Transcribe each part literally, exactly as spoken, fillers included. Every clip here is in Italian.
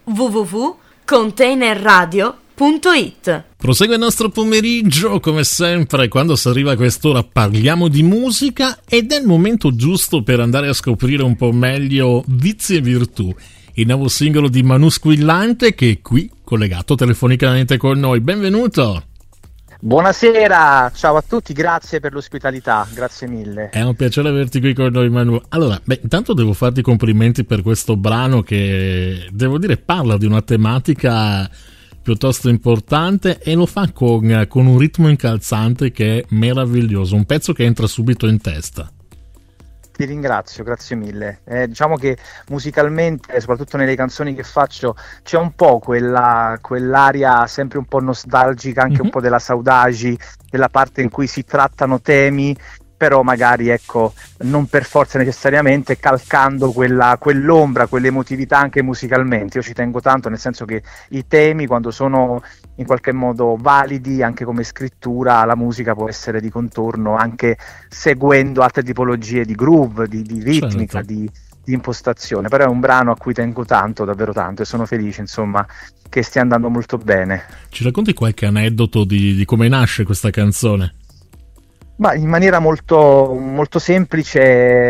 w w w punto container radio punto it. Prosegue il nostro pomeriggio, come sempre, quando si arriva a quest'ora parliamo di musica ed è il momento giusto per andare a scoprire un po' meglio Vizi e Virtù, il nuovo singolo di Manu Squillante che è qui collegato telefonicamente con noi. Benvenuto! Buonasera, ciao a tutti, grazie per l'ospitalità, grazie mille. È un piacere averti qui con noi, Manu. Allora, beh, intanto devo farti i complimenti per questo brano che, devo dire, parla di una tematica piuttosto importante e lo fa con, con un ritmo incalzante che è meraviglioso, un pezzo che entra subito in testa. Ti ringrazio, grazie mille. Eh, diciamo che musicalmente, soprattutto nelle canzoni che faccio, c'è un po' quella, quell'aria sempre un po' nostalgica, anche mm-hmm. un po' della saudade, della parte in cui si trattano temi, però magari, ecco, non per forza necessariamente calcando quella, quell'ombra, quell'emotività anche musicalmente. Io ci tengo tanto, nel senso che i temi, quando sono in qualche modo validi anche come scrittura, la musica può essere di contorno anche seguendo altre tipologie di groove, di, di ritmica, certo. di, di impostazione. Però è un brano a cui tengo tanto, davvero tanto, e sono felice, insomma, che stia andando molto bene. Ci racconti qualche aneddoto di, di come nasce questa canzone? Ma in maniera molto, molto semplice,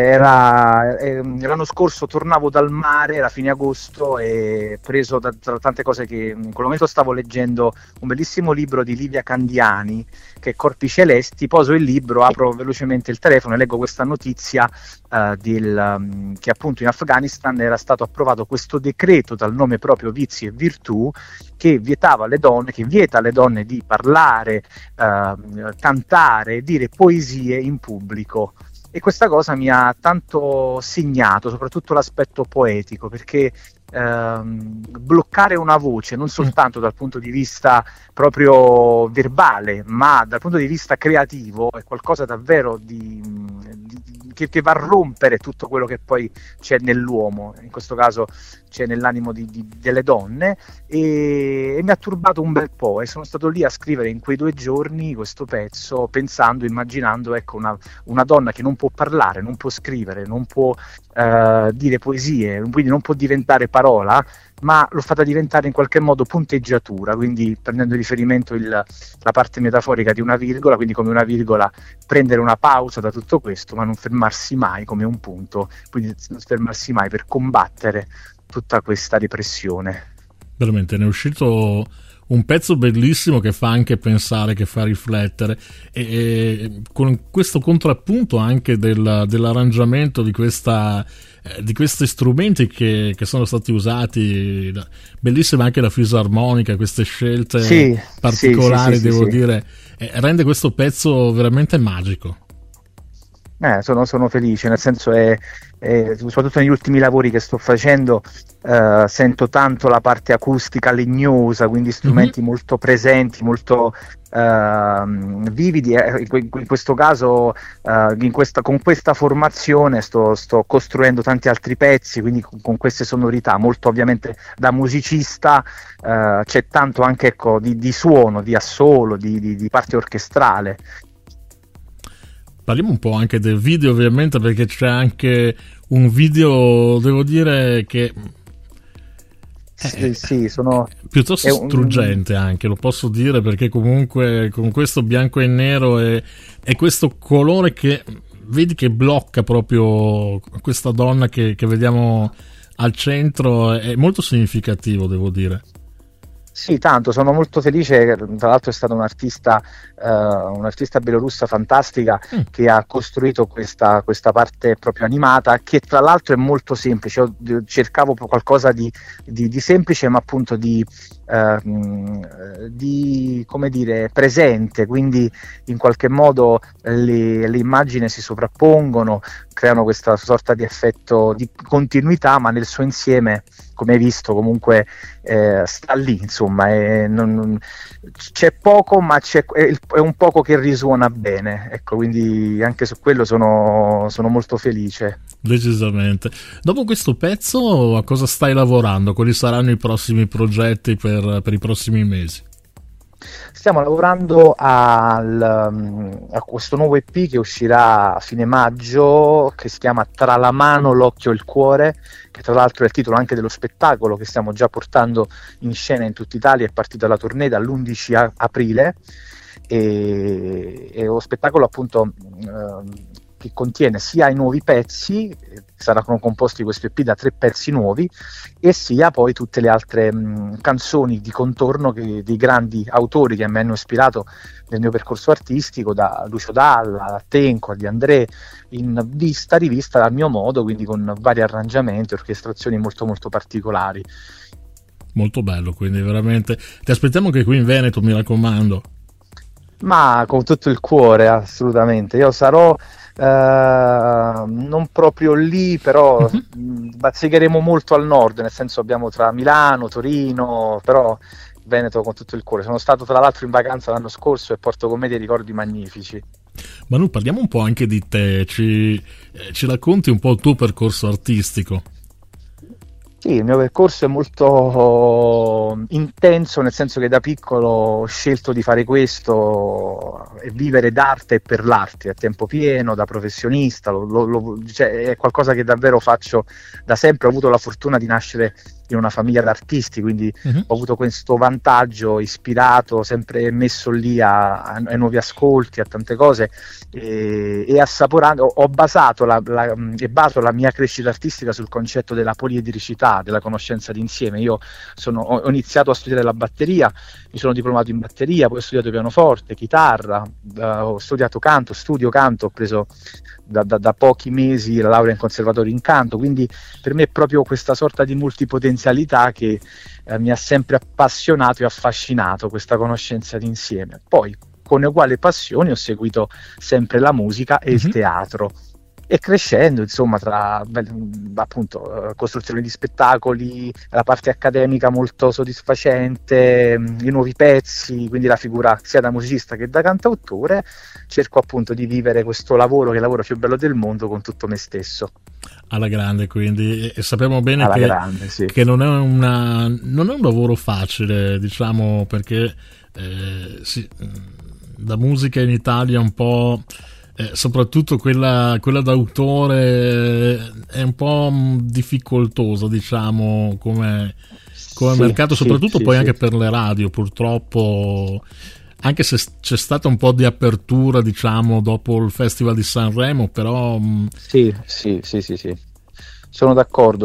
era eh, l'anno scorso tornavo dal mare, era fine agosto, e preso da, tra tante cose che in quel momento stavo leggendo un bellissimo libro di Livia Candiani che è Corpi Celesti. Poso il libro, apro velocemente il telefono e leggo questa notizia uh, del, um, che appunto in Afghanistan era stato approvato questo decreto dal nome proprio Vizi e Virtù, che vietava alle donne, che vieta alle donne di parlare, uh, cantare, dire poesie in pubblico. E questa cosa mi ha tanto segnato, soprattutto l'aspetto poetico, perché ehm, bloccare una voce non soltanto dal punto di vista proprio verbale, ma dal punto di vista creativo è qualcosa davvero di, di, che, che va a rompere tutto quello che poi c'è nell'uomo, in questo caso c'è nell'animo di, di, delle donne, e, e mi ha turbato un bel po', e sono stato lì a scrivere in quei due giorni questo pezzo, pensando, immaginando, ecco, una, una donna che non può parlare, non può scrivere, non può uh, dire poesie, quindi non può diventare parola, ma l'ho fatta diventare in qualche modo punteggiatura, quindi prendendo riferimento il, la parte metaforica di una virgola, quindi come una virgola prendere una pausa da tutto questo, ma non fermarsi mai come un punto, quindi non fermarsi mai per combattere tutta questa repressione. Veramente ne è uscito un pezzo bellissimo che fa anche pensare, che fa riflettere, e, e con questo contrappunto anche del, dell'arrangiamento di questa eh, di questi strumenti che, che sono stati usati, bellissima anche la fisarmonica, queste scelte sì, particolari, sì, sì, devo sì, dire, eh, rende questo pezzo veramente magico. Eh, sono, sono felice, nel senso è, è soprattutto negli ultimi lavori che sto facendo eh, sento tanto la parte acustica legnosa, quindi strumenti mm-hmm. molto presenti, molto eh, vividi. Eh, in questo caso eh, in questa, con questa formazione sto, sto costruendo tanti altri pezzi, quindi con, con queste sonorità molto, ovviamente da musicista eh, c'è tanto anche, ecco, di, di suono, di assolo, di, di, di parte orchestrale. Parliamo un po' anche del video, ovviamente, perché c'è anche un video, devo dire, che è, sì, sì, sono, è piuttosto è un... struggente anche, lo posso dire, perché comunque con questo bianco e nero e, e questo colore che vedi che blocca proprio questa donna che, che vediamo al centro, è molto significativo, devo dire. Sì, tanto, sono molto felice. Tra l'altro è stata un'artista uh, un'artista bielorussa fantastica mm. che ha costruito questa, questa parte proprio animata, che tra l'altro è molto semplice. Io cercavo qualcosa di, di, di semplice, ma appunto di, uh, di, come dire, presente, quindi in qualche modo le, le immagini si sovrappongono, creano questa sorta di effetto di continuità, ma nel suo insieme, come hai visto, comunque eh, sta lì, insomma, è, non, non, c'è poco, ma c'è, è, è un poco che risuona bene, ecco, quindi anche su quello sono, sono molto felice. Decisamente. Dopo questo pezzo, a cosa stai lavorando? Quali saranno i prossimi progetti per, per i prossimi mesi? Stiamo lavorando al, a questo nuovo E P che uscirà a fine maggio, che si chiama Tra la mano, l'occhio e il cuore, che tra l'altro è il titolo anche dello spettacolo che stiamo già portando in scena in tutta Italia. È partita la tournée dall'undici aprile e è uno spettacolo appunto eh, che contiene sia i nuovi pezzi, saranno composti questo E P da tre pezzi nuovi, e sia poi tutte le altre mh, canzoni di contorno che, dei grandi autori che mi hanno ispirato nel mio percorso artistico, da Lucio Dalla a Tenco a Di André, in vista rivista dal mio modo, quindi con vari arrangiamenti, orchestrazioni molto molto particolari. Molto bello, quindi veramente ti aspettiamo anche qui in Veneto, mi raccomando. Ma con tutto il cuore, assolutamente. Io sarò Uh, non proprio lì, però uh-huh. bazzicheremo molto al nord, nel senso abbiamo tra Milano, Torino, però Veneto con tutto il cuore. Sono stato tra l'altro in vacanza l'anno scorso e porto con me dei ricordi magnifici. Manu, parliamo un po' anche di te, ci, eh, ci racconti un po' il tuo percorso artistico? Sì, il mio percorso è molto intenso, nel senso che da piccolo ho scelto di fare questo e vivere d'arte e per l'arte a tempo pieno, da professionista. Lo, lo, lo, cioè, è qualcosa che davvero faccio da sempre. Ho avuto la fortuna di nascere in una famiglia d'artisti, quindi uh-huh. ho avuto questo vantaggio, ispirato, sempre messo lì a, a, ai nuovi ascolti, a tante cose, e, e assaporando. Ho, ho basato la, la, e baso la mia crescita artistica sul concetto della poliedricità, della conoscenza d'insieme. Io sono, ho iniziato a studiare la batteria, mi sono diplomato in batteria, poi ho studiato pianoforte, chitarra, uh, ho studiato canto, studio canto, ho preso da, da, da pochi mesi la laurea in conservatorio in canto, quindi per me è proprio questa sorta di multipotenzialità che eh, mi ha sempre appassionato e affascinato, questa conoscenza d'insieme. Poi con uguale passione ho seguito sempre la musica e mm-hmm. il teatro. E crescendo, insomma, tra appunto costruzione di spettacoli, la parte accademica molto soddisfacente, i nuovi pezzi, quindi la figura sia da musicista che da cantautore, cerco appunto di vivere questo lavoro, che è il lavoro più bello del mondo, con tutto me stesso. Alla grande, quindi, e sappiamo bene Alla che, grande, sì. che non è una, non è un lavoro facile, diciamo, perché eh, sì, la musica in Italia è un po'... Eh, soprattutto quella, quella d'autore è un po' difficoltosa, diciamo, come, come sì, mercato, soprattutto sì, poi sì, anche sì. per le radio, purtroppo, anche se c'è stata un po' di apertura, diciamo, dopo il Festival di Sanremo, però... Sì, sì, sì, sì, sì. Sono d'accordo,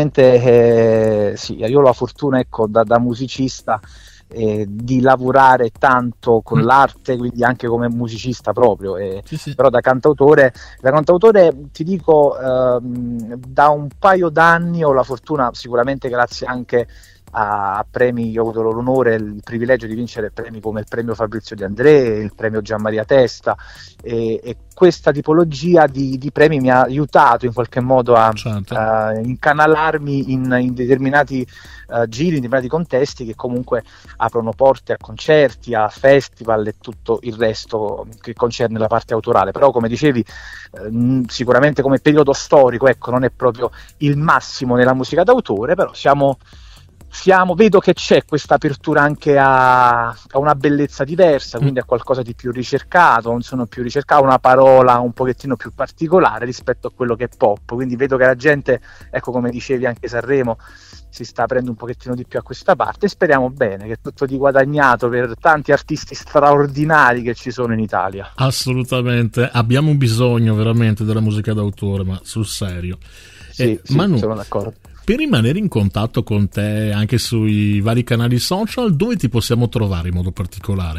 sicuramente eh, sì, io ho la fortuna, ecco, da, da musicista, Eh, di lavorare tanto con mm. l'arte, quindi anche come musicista proprio, eh, sì, sì. però da cantautore da cantautore ti dico ehm, da un paio d'anni ho la fortuna, sicuramente grazie anche a, a premi, io ho avuto l'onore e il privilegio di vincere premi come il premio Fabrizio De André, il premio Gian Maria Testa, e, e questa tipologia di, di premi mi ha aiutato in qualche modo a, certo. a incanalarmi in, in determinati uh, giri, in determinati contesti che comunque aprono porte a concerti, a festival e tutto il resto che concerne la parte autorale. Però come dicevi eh, sicuramente come periodo storico, ecco, non è proprio il massimo nella musica d'autore, però siamo Siamo, vedo che c'è questa apertura anche a, a una bellezza diversa, quindi a qualcosa di più ricercato, un suono più ricercato, una parola un pochettino più particolare rispetto a quello che è pop, quindi vedo che la gente, ecco, come dicevi anche Sanremo, si sta aprendo un pochettino di più a questa parte, e speriamo bene che è tutto di guadagnato per tanti artisti straordinari che ci sono in Italia. Assolutamente, abbiamo bisogno veramente della musica d'autore, ma sul serio. Sì, eh, sì, Manu, sono d'accordo. Per rimanere in contatto con te anche sui vari canali social, dove ti possiamo trovare in modo particolare?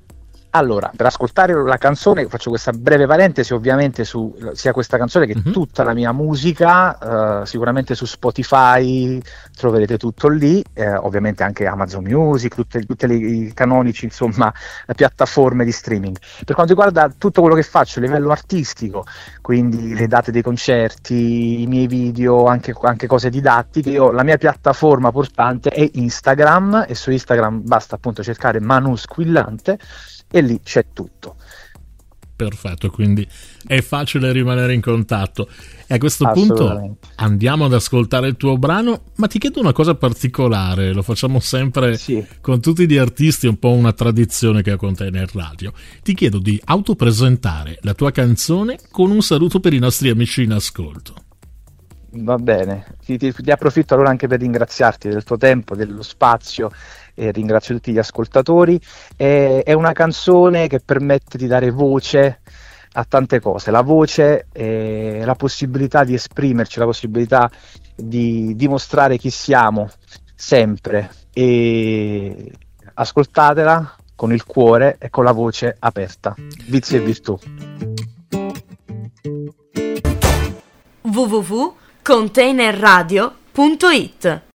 Allora, per ascoltare la canzone, faccio questa breve parentesi, ovviamente su sia questa canzone che uh-huh. tutta la mia musica, eh, sicuramente su Spotify troverete tutto lì, eh, ovviamente anche Amazon Music, tutte, tutte le i canonici, insomma, piattaforme di streaming. Per quanto riguarda tutto quello che faccio a livello artistico, quindi le date dei concerti, i miei video, anche, anche cose didattiche, io, la mia piattaforma portante è Instagram, e su Instagram basta appunto cercare Manu Squillante, e lì c'è tutto. Perfetto, quindi è facile rimanere in contatto. E a questo punto andiamo ad ascoltare il tuo brano, ma ti chiedo una cosa particolare, lo facciamo sempre sì. con tutti gli artisti, è un po' una tradizione che ho con te nel radio. Ti chiedo di autopresentare la tua canzone con un saluto per i nostri amici in ascolto. Va bene, ti, ti, ti approfitto allora anche per ringraziarti del tuo tempo, dello spazio, e ringrazio tutti gli ascoltatori. È, è una canzone che permette di dare voce a tante cose, la voce è la possibilità di esprimerci, la possibilità di dimostrare chi siamo sempre, e ascoltatela con il cuore e con la voce aperta. Vizi e virtù. w w w punto containerradio punto it